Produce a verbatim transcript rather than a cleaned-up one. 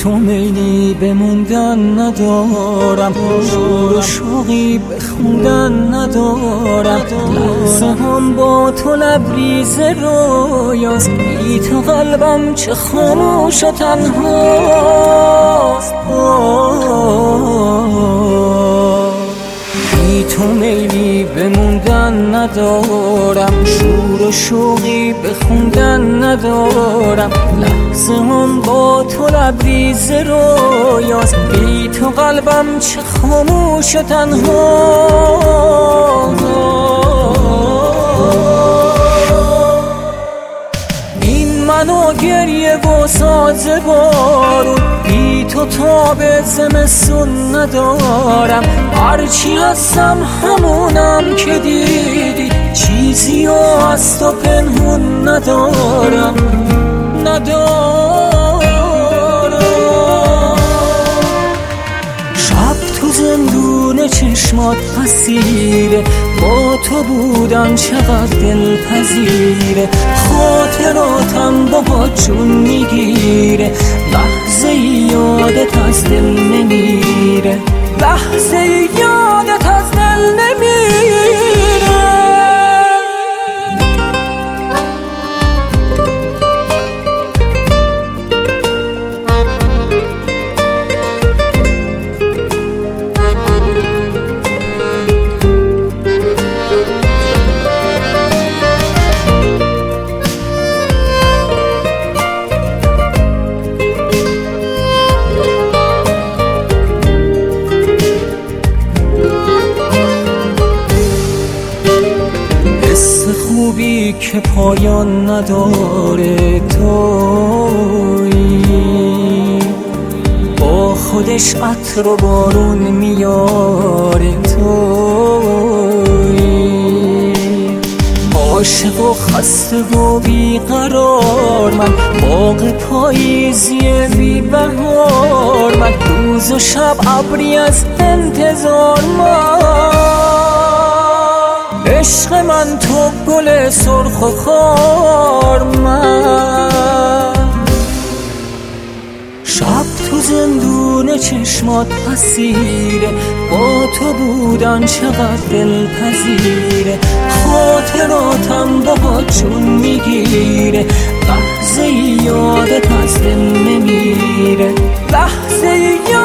تو میلی بموندن ندارم، شور و شوقی بخوندن ندارم، لحظه هم با تو لبریز رویاست، بی تو قلبم چه خاموش و تنهاست. بی تو میلی بموندن ندارم، شور و شوقی بخوندن ندارم، لحظه هم با تو لبریز رویاست، بی تو قلبم چه خاموش و تنهاست. این منو گریه و ساز بارون، بی تو تاب زمستون ندارم، هرچی هستم همونم که دیدی، چیزی و از تو پنهون ندارم ندارم. شب تو زندون چشمات اسیره، با تو بودن چقدر دلپذیره، خاطراتم با جون میگیره، لحظه یادت از دل نمیره، لحظه یادت از دل نمیره. خوبی که پایان نداره تویی، با خودش عطر و بارون میاره تویی، عاشق و خسته و بیقرار من، باغ پاییزی بی بهار من، روز و شب ابری از انتظار من، عشق من تو گل سرخ و خار من. شب تو زندون چشمات اسیره، با تو بودن چقدر دلپذیره، خاطراتم با جون میگیره، لحظه یادت از دل نمیره، لحظه یادت